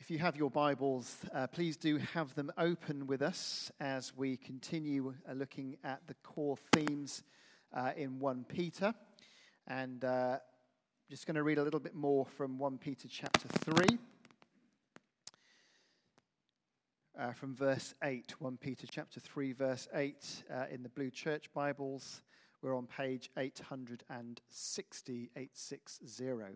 If you have your Bibles, please do have them open with us as we continue looking at the core themes in 1 Peter. And just going to read a little bit more from 1 Peter chapter 3, from verse 8. 1 Peter chapter 3, verse 8 in the Blue Church Bibles. We're on page 860, 860.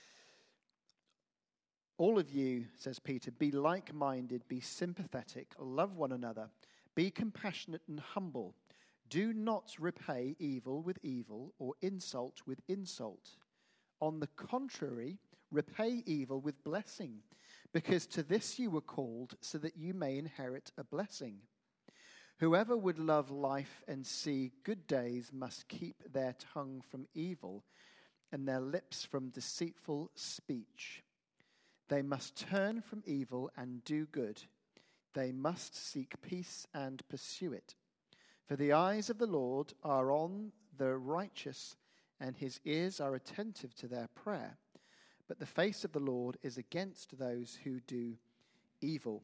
All of you, says Peter, be like-minded, be sympathetic, love one another, be compassionate and humble. Do not repay evil with evil or insult with insult. On the contrary, repay evil with blessing, because to this you were called, so that you may inherit a blessing. Whoever would love life and see good days must keep their tongue from evil and their lips from deceitful speech. They must turn from evil and do good. They must seek peace and pursue it. For the eyes of the Lord are on the righteous, and his ears are attentive to their prayer. But the face of the Lord is against those who do evil.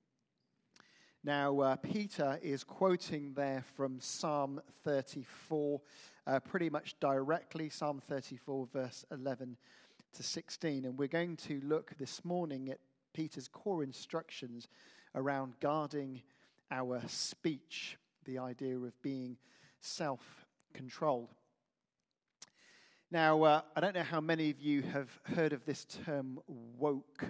Now, Peter is quoting there from Psalm 34, pretty much directly, Psalm 34, verse 11 to 16, and we're going to look this morning at Peter's core instructions around guarding our speech, the idea of being self-controlled. Now, I don't know how many of you have heard of this term woke.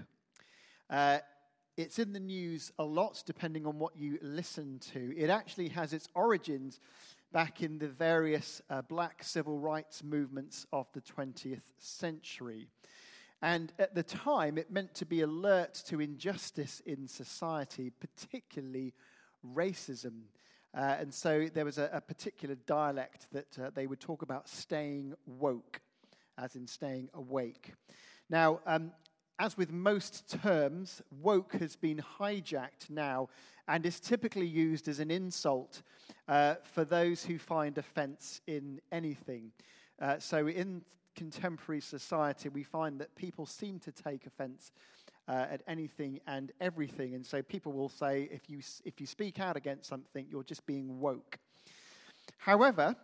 It's in the news a lot, depending on what you listen to. It actually has its origins back in the various black civil rights movements of the 20th century. And at the time, it meant to be alert to injustice in society, particularly racism. And so there was a particular dialect that they would talk about staying woke, as in staying awake. Now, as with most terms, woke has been hijacked now and is typically used as an insult for those who find offense in anything. So in contemporary society, we find that people seem to take offense at anything and everything. And so people will say, if you speak out against something, you're just being woke. However,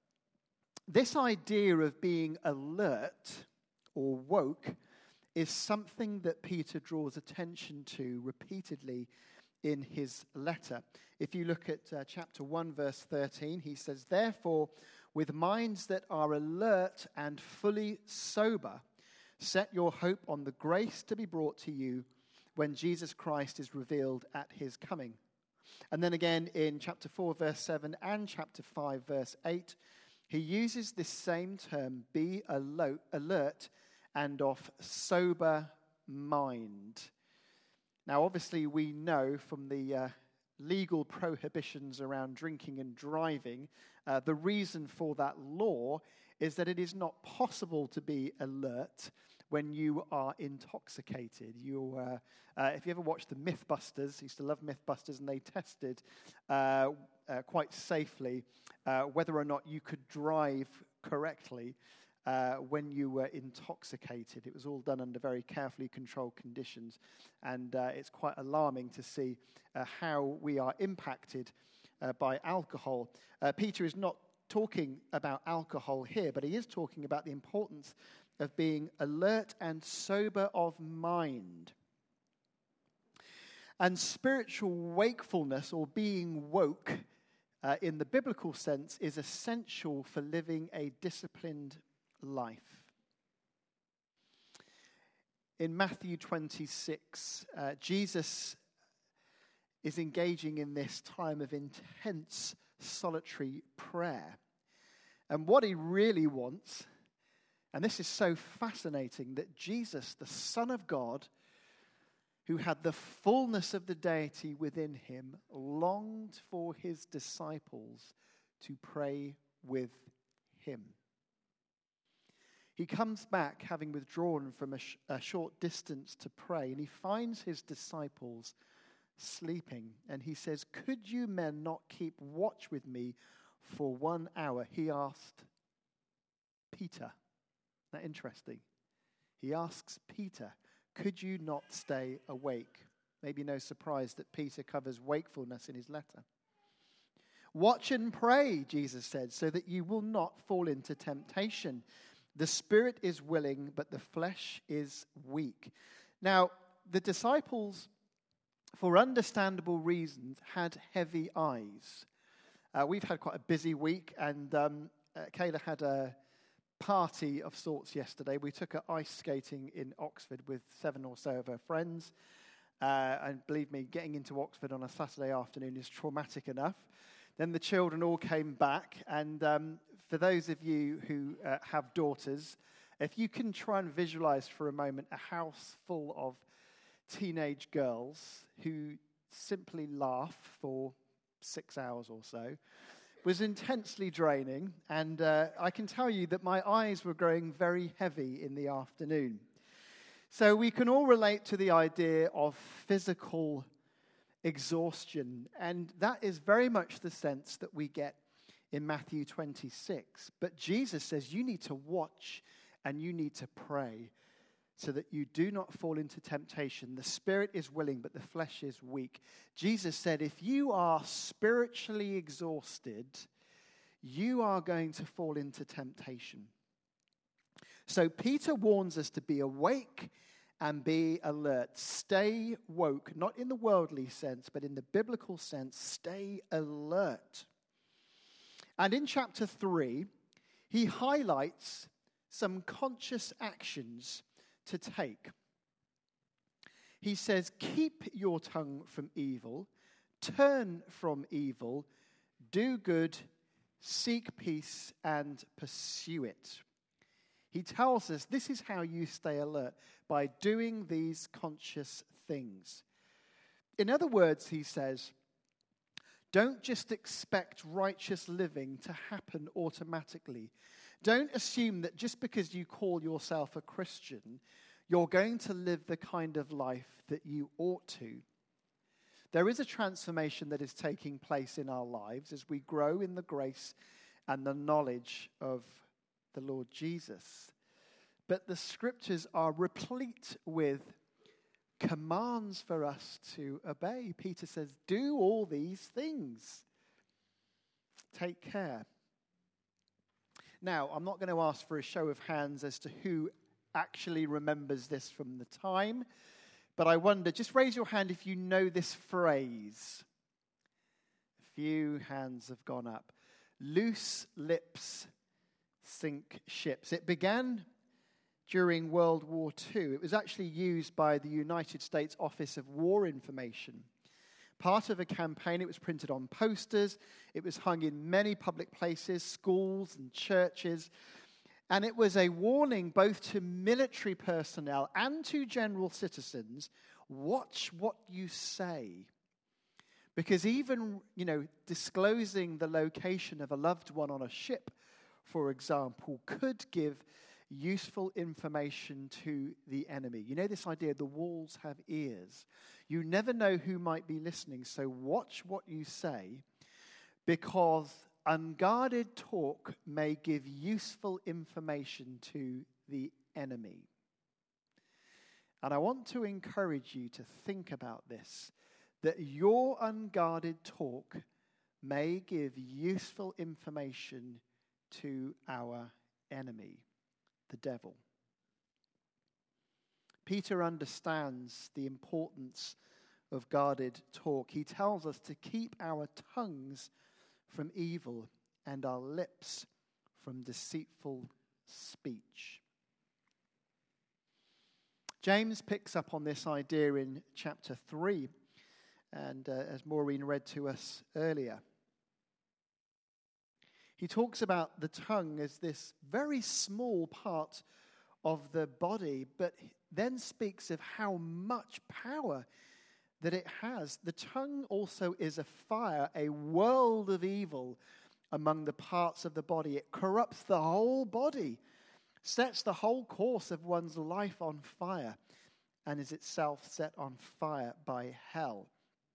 this idea of being alert or woke is something that Peter draws attention to repeatedly in his letter. If you look at chapter 1, verse 13, he says, "Therefore, with minds that are alert and fully sober, set your hope on the grace to be brought to you when Jesus Christ is revealed at his coming." And then again in chapter 4, verse 7 and chapter 5, verse 8, he uses this same term, be alert and of sober mind. Now, obviously, we know from the legal prohibitions around drinking and driving, the reason for that law is that it is not possible to be alert when you are intoxicated. If you ever watched the Mythbusters, I used to love Mythbusters, and they tested quite safely whether or not you could drive correctly when you were intoxicated. It was all done under very carefully controlled conditions, and it's quite alarming to see how we are impacted by alcohol. Peter is not talking about alcohol here, but he is talking about the importance of being alert and sober of mind. And spiritual wakefulness, or being woke, in the biblical sense, is essential for living a disciplined life. In Matthew 26, Jesus is engaging in this time of intense solitary prayer. And what he really wants, and this is so fascinating, that Jesus, the Son of God, who had the fullness of the deity within him, longed for his disciples to pray with him. He comes back, having withdrawn from a short distance to pray, and he finds his disciples sleeping. And he says, "Could you men not keep watch with me for 1 hour?" He asked Peter. Isn't that interesting? He asks Peter, Could you not stay awake? Maybe no surprise that Peter covers wakefulness in his letter. Watch and pray, Jesus said, so that you will not fall into temptation. The spirit is willing, but the flesh is weak. Now, the disciples, for understandable reasons, had heavy eyes. We've had quite a busy week, and Kayla had a party of sorts yesterday. We took her ice skating in Oxford with 7 or so of her friends. And believe me, getting into Oxford on a Saturday afternoon is traumatic enough. Then the children all came back, and for those of you who have daughters, if you can try and visualize for a moment a house full of teenage girls who simply laugh for 6 hours or so, was intensely draining, and I can tell you that my eyes were growing very heavy in the afternoon. So we can all relate to the idea of physical exhaustion, and that is very much the sense that we get in Matthew 26. But Jesus says you need to watch and you need to pray so that you do not fall into temptation. The spirit is willing, but the flesh is weak. Jesus said if you are spiritually exhausted, you are going to fall into temptation. So Peter warns us to be awake and be alert. Stay woke, not in the worldly sense, but in the biblical sense, stay alert. And in chapter 3, he highlights some conscious actions to take. He says, keep your tongue from evil, turn from evil, do good, seek peace, and pursue it. He tells us this is how you stay alert, by doing these conscious things. In other words, he says, don't just expect righteous living to happen automatically. Don't assume that just because you call yourself a Christian, you're going to live the kind of life that you ought to. There is a transformation that is taking place in our lives as we grow in the grace and the knowledge of the Lord Jesus. But the scriptures are replete with commands for us to obey. Peter says, do all these things. Take care. Now, I'm not going to ask for a show of hands as to who actually remembers this from the time, but I wonder, just raise your hand if you know this phrase. A few hands have gone up. Loose lips sink ships. It began during World War II. It was actually used by the United States Office of War Information. Part of a campaign, it was printed on posters, it was hung in many public places, schools and churches, and it was a warning both to military personnel and to general citizens, watch what you say. Because even, disclosing the location of a loved one on a ship, for example, could give useful information to the enemy. You know this idea, the walls have ears. You never know who might be listening, so watch what you say, because unguarded talk may give useful information to the enemy. And I want to encourage you to think about this, that your unguarded talk may give useful information to our enemy, the devil. Peter understands the importance of guarded talk. He tells us to keep our tongues from evil and our lips from deceitful speech. James picks up on this idea in chapter 3, and as Maureen read to us earlier. He talks about the tongue as this very small part of the body, but then speaks of how much power that it has. The tongue also is a fire, a world of evil among the parts of the body. It corrupts the whole body, sets the whole course of one's life on fire, and is itself set on fire by hell.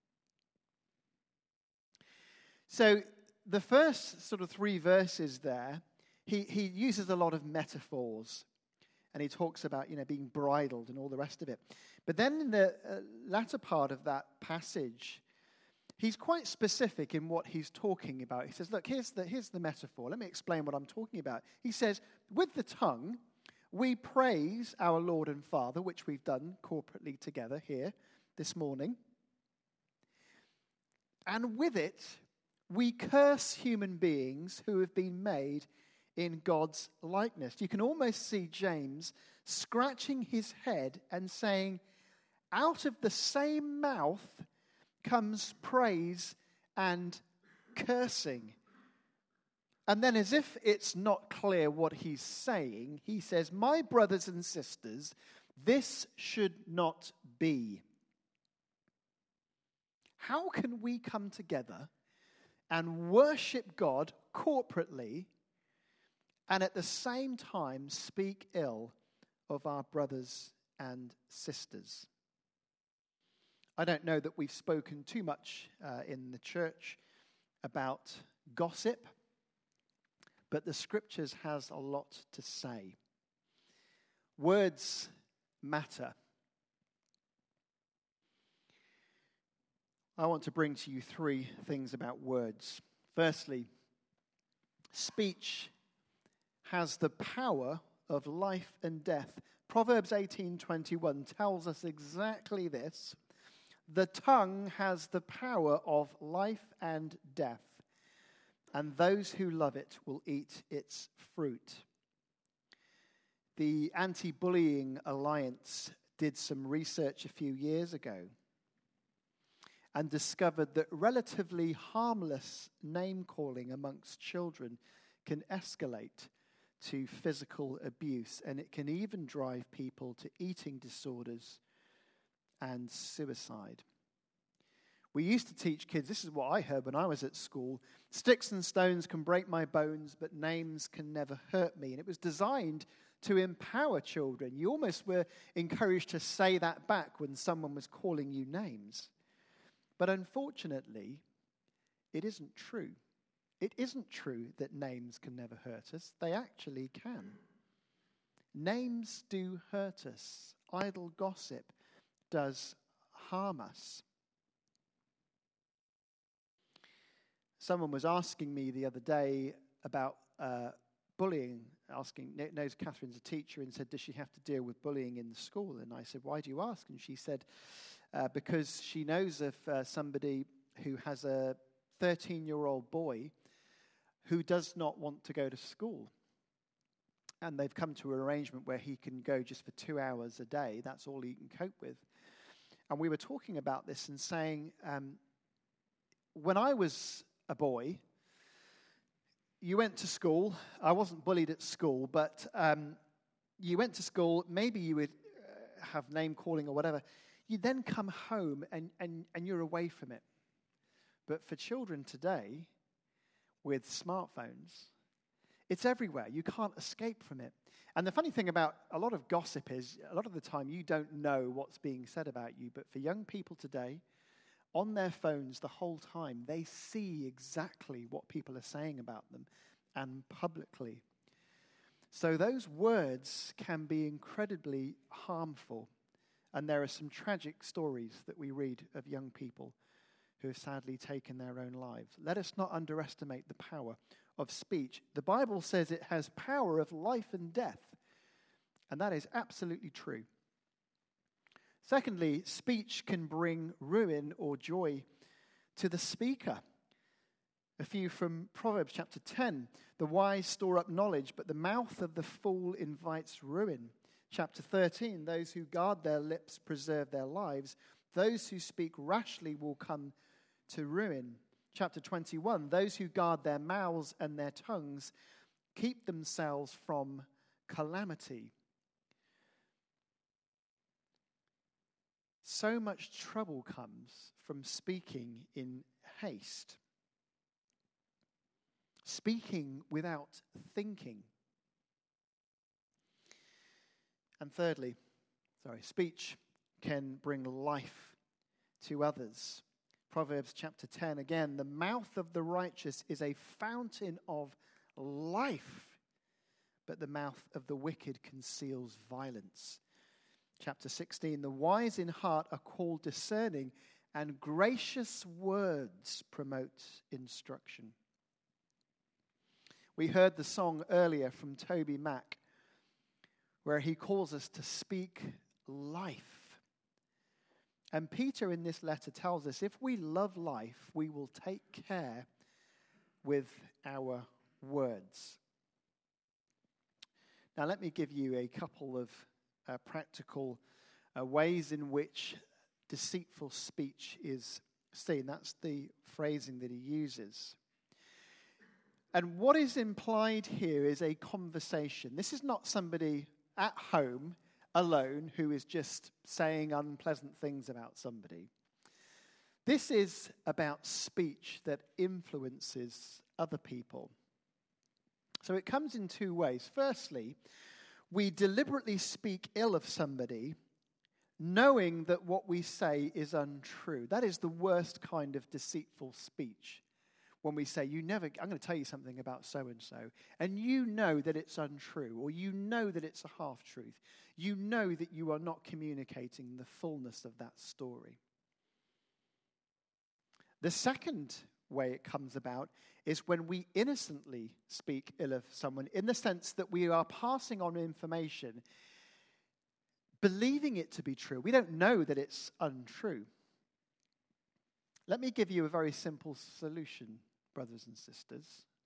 So the first sort of 3 verses there, he uses a lot of metaphors. And he talks about, being bridled and all the rest of it. But then in the latter part of that passage, he's quite specific in what he's talking about. He says, look, here's the metaphor. Let me explain what I'm talking about. He says, with the tongue, we praise our Lord and Father, which we've done corporately together here this morning. And with it, we curse human beings who have been made in God's likeness. You can almost see James scratching his head and saying, out of the same mouth comes praise and cursing. And then, as if it's not clear what he's saying, he says, my brothers and sisters, this should not be. How can we come together and worship God corporately and at the same time speak ill of our brothers and sisters? I don't know that we've spoken too much in the church about gossip, but the Scriptures has a lot to say. Words matter. I want to bring to you 3 things about words. Firstly, speech has the power of life and death. Proverbs 18:21 tells us exactly this. The tongue has the power of life and death, and those who love it will eat its fruit. The Anti-Bullying Alliance did some research a few years ago and discovered that relatively harmless name-calling amongst children can escalate to physical abuse, and it can even drive people to eating disorders and suicide. We used to teach kids, this is what I heard when I was at school, sticks and stones can break my bones, but names can never hurt me. And it was designed to empower children. You almost were encouraged to say that back when someone was calling you names. But unfortunately, it isn't true. It isn't true that names can never hurt us. They actually can. Names do hurt us. Idle gossip does harm us. Someone was asking me the other day about bullying, knows Catherine's a teacher, and said, does she have to deal with bullying in the school? And I said, why do you ask? And she said, because she knows of somebody who has a 13-year-old boy who does not want to go to school. And they've come to an arrangement where he can go just for 2 hours a day. That's all he can cope with. And we were talking about this and saying, when I was a boy, you went to school. I wasn't bullied at school, but you went to school. Maybe you would have name calling or whatever. You then come home and you're away from it. But for children today, with smartphones, it's everywhere. You can't escape from it. And the funny thing about a lot of gossip is, a lot of the time you don't know what's being said about you. But for young people today, on their phones the whole time, they see exactly what people are saying about them, and publicly. So those words can be incredibly harmful. And there are some tragic stories that we read of young people who have sadly taken their own lives. Let us not underestimate the power of speech. The Bible says it has power of life and death, and that is absolutely true. Secondly, speech can bring ruin or joy to the speaker. A few from Proverbs chapter 10. The wise store up knowledge, but the mouth of the fool invites ruin. Chapter 13. Those who guard their lips preserve their lives. Those who speak rashly will come to ruin. Chapter 21. Those who guard their mouths and their tongues keep themselves from calamity. So much trouble comes from speaking in haste. Speaking without thinking. And thirdly, speech can bring life to others. Proverbs chapter 10, again, the mouth of the righteous is a fountain of life, but the mouth of the wicked conceals violence. Chapter 16, the wise in heart are called discerning, and gracious words promote instruction. We heard the song earlier from Toby Mack, where he calls us to speak life. And Peter in this letter tells us if we love life, we will take care with our words. Now let me give you a couple of practical ways in which deceitful speech is seen. That's the phrasing that he uses. And what is implied here is a conversation. This is not somebody at home alone who is just saying unpleasant things about somebody. This is about speech that influences other people. So it comes in two ways. Firstly, we deliberately speak ill of somebody knowing that what we say is untrue. That is the worst kind of deceitful speech. When we say, I'm going to tell you something about so-and-so, and you know that it's untrue, or you know that it's a half-truth. You know that you are not communicating the fullness of that story. The second way it comes about is when we innocently speak ill of someone, in the sense that we are passing on information, believing it to be true. We don't know that it's untrue. Let me give you a very simple solution, brothers and sisters.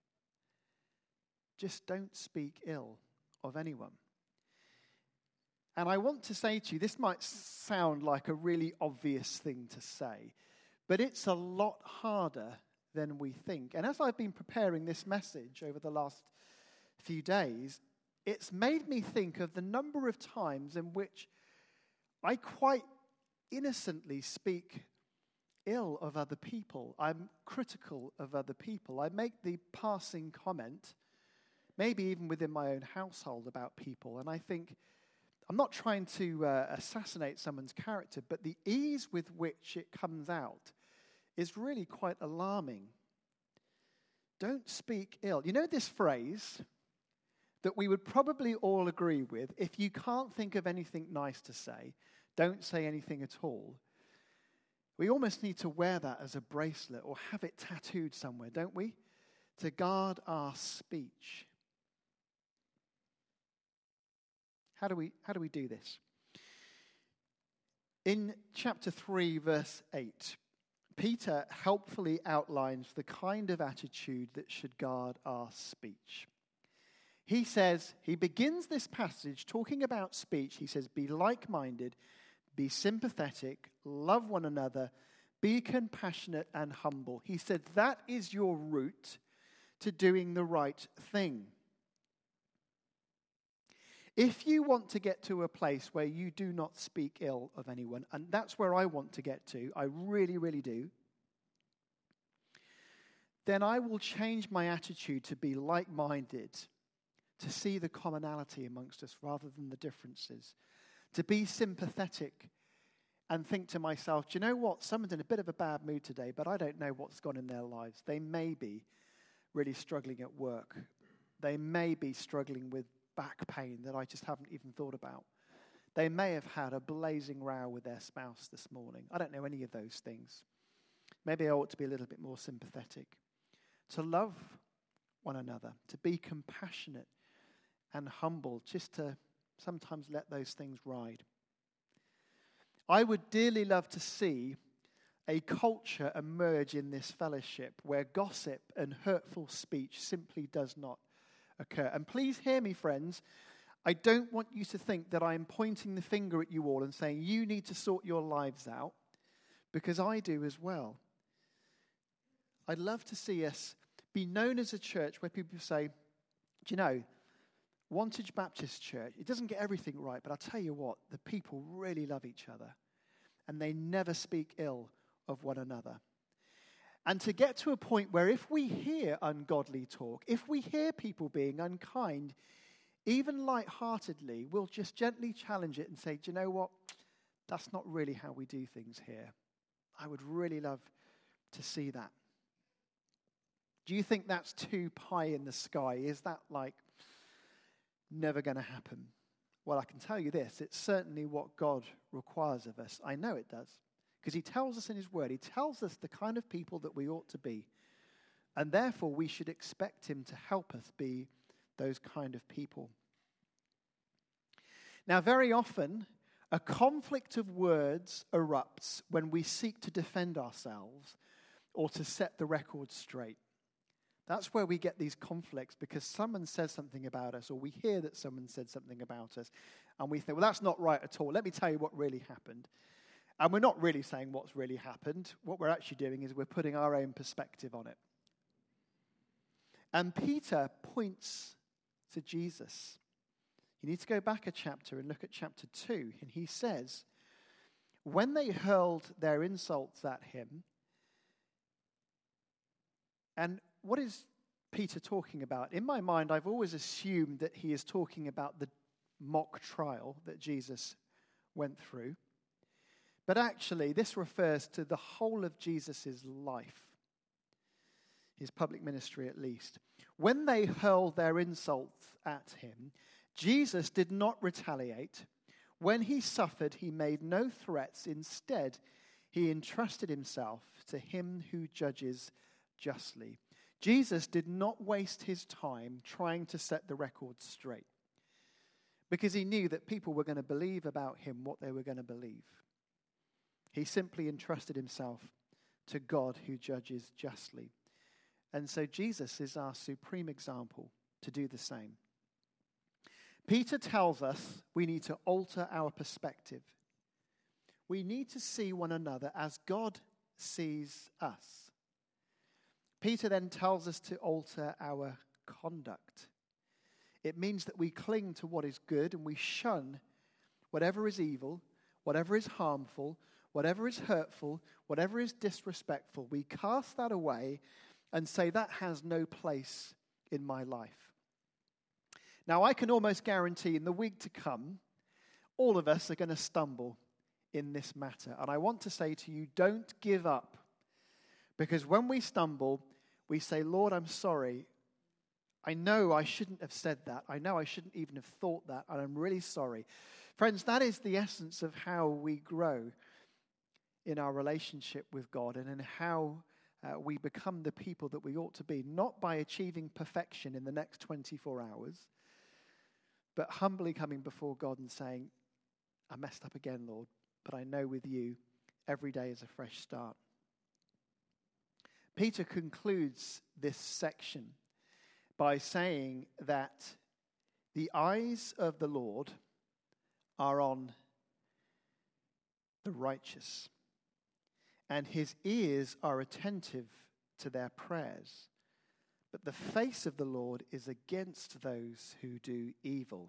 Just don't speak ill of anyone. And I want to say to you, this might sound like a really obvious thing to say, but it's a lot harder than we think. And as I've been preparing this message over the last few days, it's made me think of the number of times in which I quite innocently speak ill of other people. I'm critical of other people. I make the passing comment, maybe even within my own household, about people, and I think, I'm not trying to assassinate someone's character, but the ease with which it comes out is really quite alarming. Don't speak ill. You know this phrase that we would probably all agree with, if you can't think of anything nice to say, don't say anything at all. We almost need to wear that as a bracelet or have it tattooed somewhere, don't we? To guard our speech. How do we do this? In chapter 3, verse 8, Peter helpfully outlines the kind of attitude that should guard our speech. He begins this passage talking about speech. He says, be like-minded, be sympathetic, love one another, be compassionate and humble. He said that is your route to doing the right thing. If you want to get to a place where you do not speak ill of anyone, and that's where I want to get to, I really, really do, then I will change my attitude to be like-minded, to see the commonality amongst us rather than the differences, to be sympathetic and think to myself, do you know what? Someone's in a bit of a bad mood today, but I don't know what's gone in their lives. They may be really struggling at work. They may be struggling with back pain that I just haven't even thought about. They may have had a blazing row with their spouse this morning. I don't know any of those things. Maybe I ought to be a little bit more sympathetic. To love one another, to be compassionate and humble, just to sometimes let those things ride. I would dearly love to see a culture emerge in this fellowship where gossip and hurtful speech simply does not occur. And please hear me, friends. I don't want you to think that I am pointing the finger at you all and saying you need to sort your lives out, because I do as well. I'd love to see us be known as a church where people say, do you know, Wantage Baptist Church, it doesn't get everything right, but I'll tell you what, the people really love each other and they never speak ill of one another. And to get to a point where if we hear ungodly talk, if we hear people being unkind, even lightheartedly, we'll just gently challenge it and say, do you know what? That's not really how we do things here. I would really love to see that. Do you think that's too pie in the sky? Is that like, never going to happen. Well, I can tell you this, it's certainly what God requires of us. I know it does, because he tells us in his word, he tells us the kind of people that we ought to be, and therefore we should expect him to help us be those kind of people. Now, very often, a conflict of words erupts when we seek to defend ourselves or to set the record straight. That's where we get these conflicts, because someone says something about us, or we hear that someone said something about us, and we think, well, that's not right at all. Let me tell you what really happened. And we're not really saying what's really happened. What we're actually doing is we're putting our own perspective on it. And Peter points to Jesus. You need to go back a chapter and look at chapter 2. And he says, when they hurled their insults at him, and what is Peter talking about? In my mind, I've always assumed that he is talking about the mock trial that Jesus went through. But actually, this refers to the whole of Jesus' life, his public ministry at least. When they hurled their insults at him, Jesus did not retaliate. When he suffered, he made no threats. Instead, he entrusted himself to him who judges justly. Jesus did not waste his time trying to set the record straight, because he knew that people were going to believe about him what they were going to believe. He simply entrusted himself to God who judges justly. And so Jesus is our supreme example to do the same. Peter tells us we need to alter our perspective. We need to see one another as God sees us. Peter then tells us to alter our conduct. It means that we cling to what is good and we shun whatever is evil, whatever is harmful, whatever is hurtful, whatever is disrespectful. We cast that away and say that has no place in my life. Now, I can almost guarantee in the week to come, all of us are going to stumble in this matter. And I want to say to you, don't give up. Because when we stumble, we say, Lord, I'm sorry. I know I shouldn't have said that. I know I shouldn't even have thought that. And I'm really sorry. Friends, that is the essence of how we grow in our relationship with God and in how we become the people that we ought to be. Not by achieving perfection in the next 24 hours, but humbly coming before God and saying, I messed up again, Lord, but I know with you every day is a fresh start. Peter concludes this section by saying that the eyes of the Lord are on the righteous, and his ears are attentive to their prayers. But the face of the Lord is against those who do evil.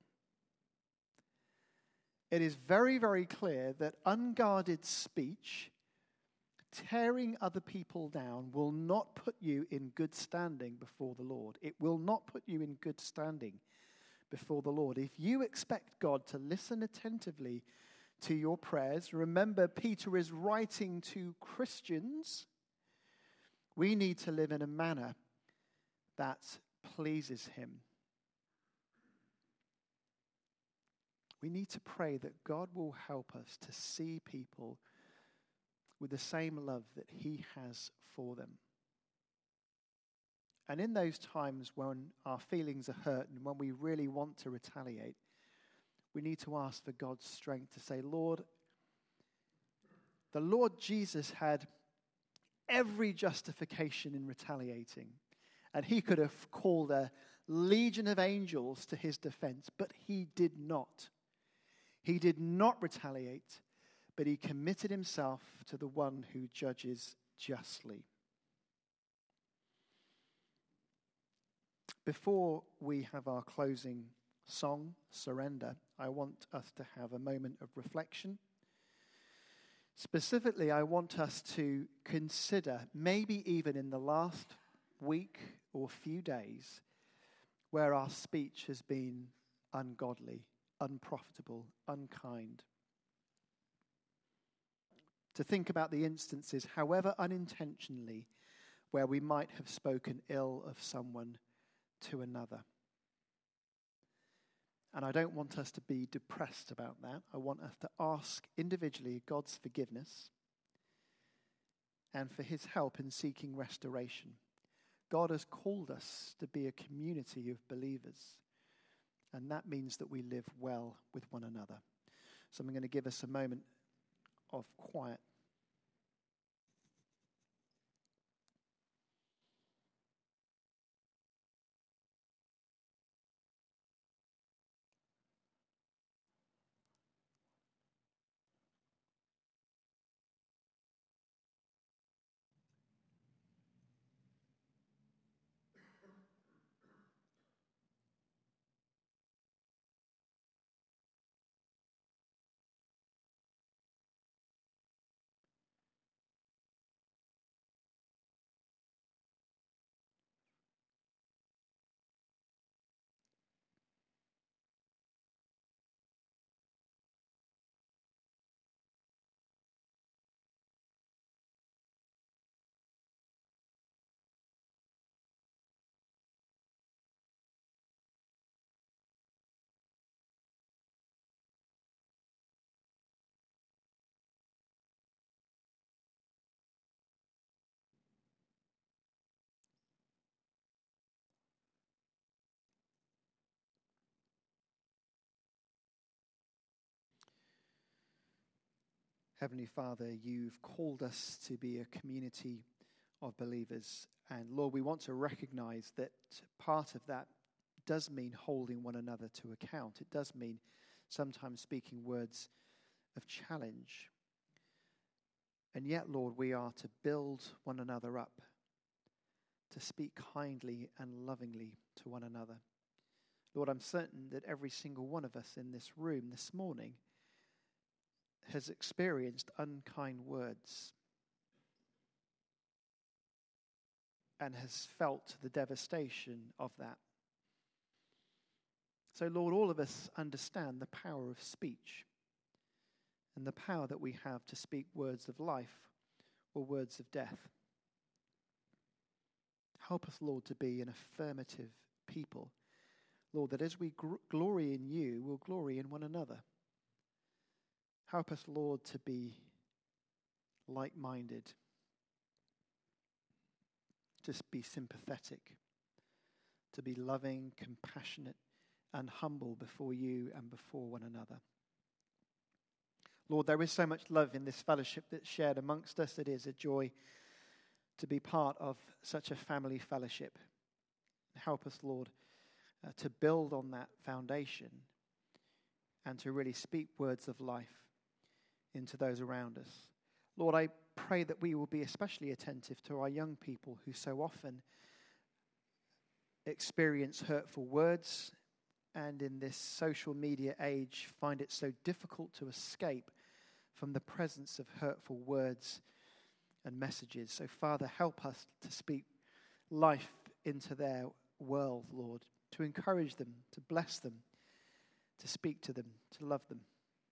It is very, very clear that unguarded speech, tearing other people down, will not put you in good standing before the Lord. It will not put you in good standing before the Lord. If you expect God to listen attentively to your prayers, remember Peter is writing to Christians. We need to live in a manner that pleases him. We need to pray that God will help us to see people with the same love that he has for them. And in those times when our feelings are hurt and when we really want to retaliate, we need to ask for God's strength to say, Lord, the Lord Jesus had every justification in retaliating. And he could have called a legion of angels to his defense, but he did not. He did not retaliate, but he committed himself to the one who judges justly. Before we have our closing song, Surrender, I want us to have a moment of reflection. Specifically, I want us to consider, maybe even in the last week or few days, where our speech has been ungodly, unprofitable, unkind. To think about the instances, however unintentionally, where we might have spoken ill of someone to another. And I don't want us to be depressed about that. I want us to ask individually God's forgiveness and for his help in seeking restoration. God has called us to be a community of believers, and that means that we live well with one another. So I'm going to give us a moment of quiet. Heavenly Father, you've called us to be a community of believers. And Lord, we want to recognize that part of that does mean holding one another to account. It does mean sometimes speaking words of challenge. And yet, Lord, we are to build one another up, to speak kindly and lovingly to one another. Lord, I'm certain that every single one of us in this room this morning has experienced unkind words and has felt the devastation of that. So, Lord, all of us understand the power of speech and the power that we have to speak words of life or words of death. Help us, Lord, to be an affirmative people. Lord, that as we glory in you, we'll glory in one another. Help us, Lord, to be like-minded, to be sympathetic, to be loving, compassionate, and humble before you and before one another. Lord, there is so much love in this fellowship that's shared amongst us. It is a joy to be part of such a family fellowship. Help us, Lord, to build on that foundation and to really speak words of life into those around us. Lord, I pray that we will be especially attentive to our young people who so often experience hurtful words and in this social media age find it so difficult to escape from the presence of hurtful words and messages. So, Father, help us to speak life into their world, Lord, to encourage them, to bless them, to speak to them, to love them.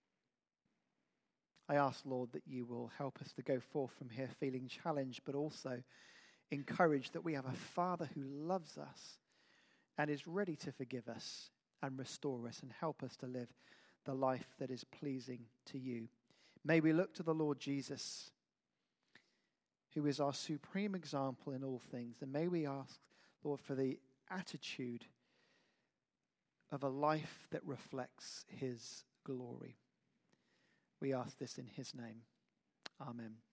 I ask, Lord, that you will help us to go forth from here feeling challenged, but also encouraged that we have a Father who loves us and is ready to forgive us and restore us and help us to live the life that is pleasing to you. May we look to the Lord Jesus, who is our supreme example in all things. And may we ask, Lord, for the attitude of a life that reflects his glory. We ask this in his name. Amen.